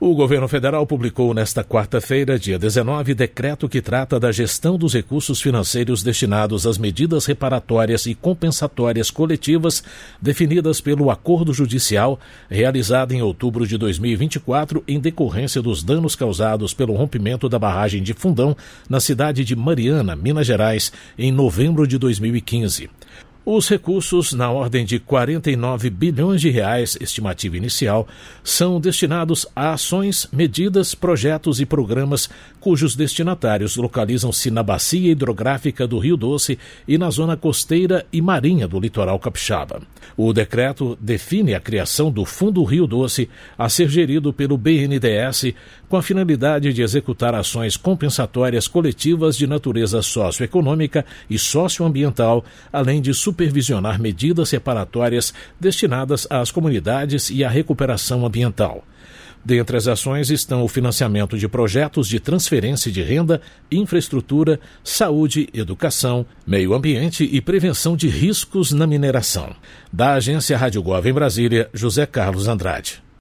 O governo federal publicou nesta quarta-feira, dia 19, decreto que trata da gestão dos recursos financeiros destinados às medidas reparatórias e compensatórias coletivas definidas pelo acordo judicial realizado em outubro de 2024 em decorrência dos danos causados pelo rompimento da barragem de Fundão na cidade de Mariana, Minas Gerais, em novembro de 2015. Os recursos, na ordem de 49 bilhões de reais, estimativa inicial, são destinados a ações, medidas, projetos e programas cujos destinatários localizam-se na bacia hidrográfica do Rio Doce e na zona costeira e marinha do litoral capixaba. O decreto define a criação do Fundo Rio Doce a ser gerido pelo BNDES com a finalidade de executar ações compensatórias coletivas de natureza socioeconômica e socioambiental, além de supervisionar medidas reparatórias destinadas às comunidades e à recuperação ambiental. Dentre as ações estão o financiamento de projetos de transferência de renda, infraestrutura, saúde, educação, meio ambiente e prevenção de riscos na mineração. Da agência Rádio Gov em Brasília, José Carlos Andrade.